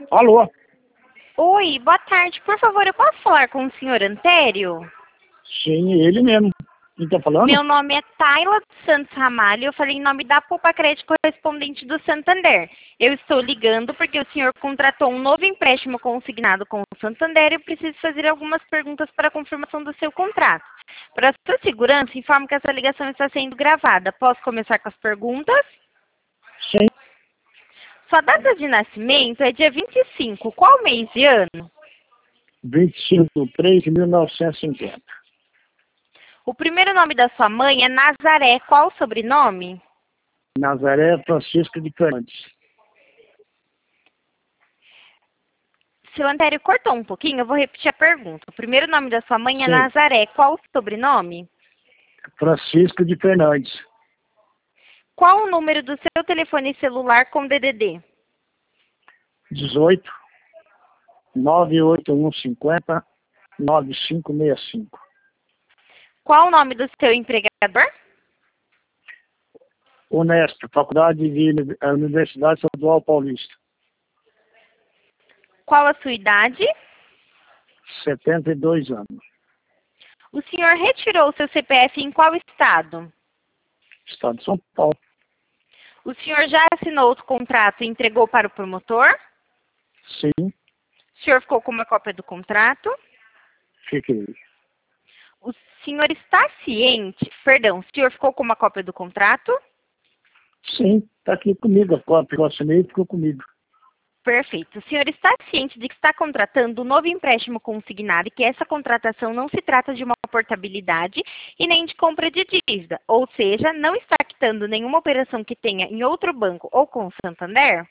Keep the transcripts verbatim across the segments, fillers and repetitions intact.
Alô? Oi, boa tarde. Por favor, eu posso falar com o senhor Antério? Sim, ele mesmo. Quem tá falando? Meu nome é Tayla dos Santos Ramalho. Eu falei em nome da Poupa Crédito correspondente do Santander. Eu estou ligando porque o senhor contratou um novo empréstimo consignado com o Santander e eu preciso fazer algumas perguntas para a confirmação do seu contrato. Para sua segurança, informo que essa ligação está sendo gravada. Posso começar com as perguntas? Sim, Sua data de nascimento é dia vinte e cinco. Qual mês e ano? vinte e cinco de três de mil novecentos e cinquenta. O primeiro nome da sua mãe é Nazaré. Qual o sobrenome? Nazaré Francisco de Fernandes. Seu Antério cortou um pouquinho, eu vou repetir a pergunta. O primeiro nome da sua mãe é Sim, Nazaré. Qual o sobrenome? Francisco de Fernandes. Qual o número do seu telefone celular com D D D? dezoito, nove oito um cinquenta, nove cinco seis cinco. Qual o nome do seu empregador? Honesto, Faculdade de Uni- eh, Universidade Estadual Paulista. Qual a sua idade? setenta e dois anos. O senhor retirou o seu C P F em qual estado? Estado de São Paulo. O senhor já assinou o contrato e entregou para o promotor? Sim, O senhor ficou com uma cópia do contrato? fiquei. O senhor está ciente? Perdão, o senhor ficou com uma cópia do contrato? Sim, está aqui comigo. A cópia que eu assinei ficou comigo. Perfeito. O senhor está ciente de que está contratando um novo empréstimo consignado e que essa contratação não se trata de uma portabilidade e nem de compra de dívida, ou seja, não está quitando nenhuma operação que tenha em outro banco ou com o Santander?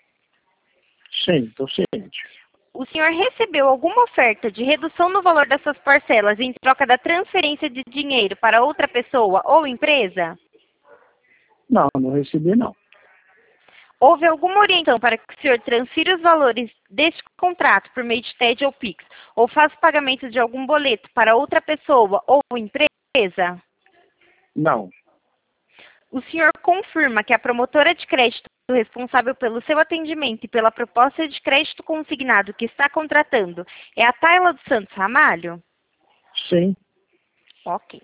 Sim, estou ciente. O senhor recebeu alguma oferta de redução no valor das suas parcelas em troca da transferência de dinheiro para outra pessoa ou empresa? Não, não recebi não. Houve alguma orientação para que o senhor transfira os valores deste contrato por meio de T E D ou Pix, ou faça o pagamento de algum boleto para outra pessoa ou empresa? Não, O senhor confirma que a promotora de crédito responsável pelo seu atendimento e pela proposta de crédito consignado que está contratando é a Tayla dos Santos Ramalho? sim, Ok.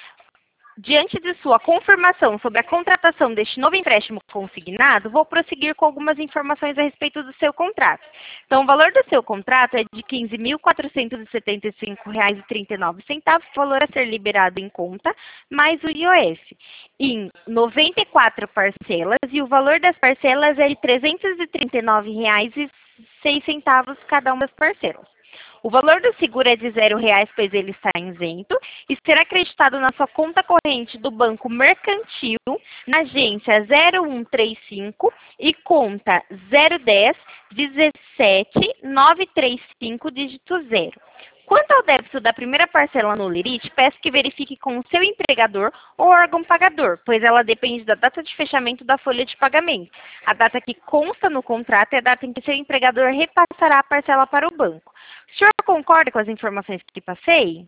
Diante de sua confirmação sobre a contratação deste novo empréstimo consignado, vou prosseguir com algumas informações a respeito do seu contrato. Então, o valor do seu contrato é de quinze mil quatrocentos e setenta e cinco reais e trinta e nove centavos, valor a ser liberado em conta, mais o I O F, em noventa e quatro parcelas, e o valor das parcelas é de trezentos e trinta e nove reais e seis centavos cada uma das parcelas. O valor do seguro é de zero reais, pois ele está isento, e será acreditado na sua conta corrente do Banco Mercantil, na agência zero um três cinco e conta zero dez, dezessete, nove três cinco, dígito zero. Quanto ao débito da primeira parcela no Lerite, peço que verifique com o seu empregador ou órgão pagador, pois ela depende da data de fechamento da folha de pagamento. A data que consta no contrato é a data em que seu empregador repassará a parcela para o banco. O senhor concorda com as informações que passei?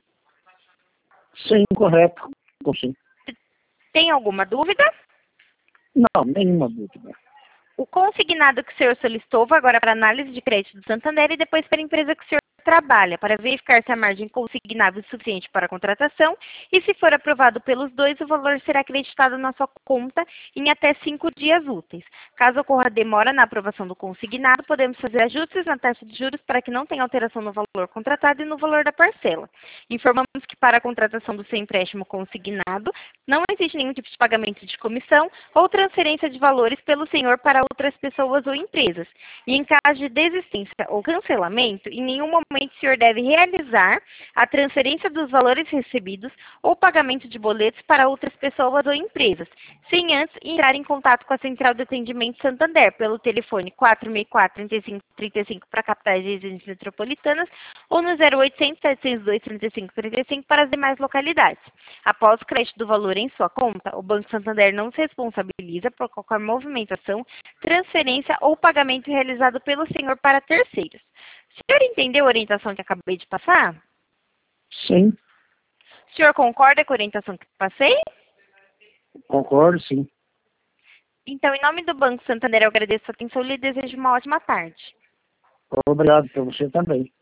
sim, correto. Sim. Tem alguma dúvida? Não, nenhuma dúvida. O consignado que o senhor solicitou vai agora para análise de crédito do Santander e depois para a empresa que o senhor trabalha, para verificar se a margem consignável é suficiente para a contratação e, se for aprovado pelos dois, o valor será acreditado na sua conta em até cinco dias úteis. Caso ocorra demora na aprovação do consignado, podemos fazer ajustes na taxa de juros para que não tenha alteração no valor contratado e no valor da parcela. Informamos que para a contratação do seu empréstimo consignado, não existe nenhum tipo de pagamento de comissão ou transferência de valores pelo senhor para outras pessoas ou empresas. E em caso de desistência ou cancelamento, em nenhum momento o senhor deve realizar a transferência dos valores recebidos ou pagamento de boletos para outras pessoas ou empresas, sem antes entrar em contato com a Central de Atendimento Santander pelo telefone quatro seis quatro, três cinco três cinco para capitais e regiões metropolitanas ou no zero oitocentos, setecentos e dois, trinta e cinco trinta e cinco para as demais localidades. Após o crédito do valor em sua conta, o Banco Santander não se responsabiliza por qualquer movimentação, transferência ou pagamento realizado pelo senhor para terceiros. O senhor entendeu a orientação que acabei de passar? Sim, O senhor concorda com a orientação que passei? concordo, sim. Então, em nome do Banco Santander, eu agradeço a atenção e lhe desejo uma ótima tarde. Obrigado para você também.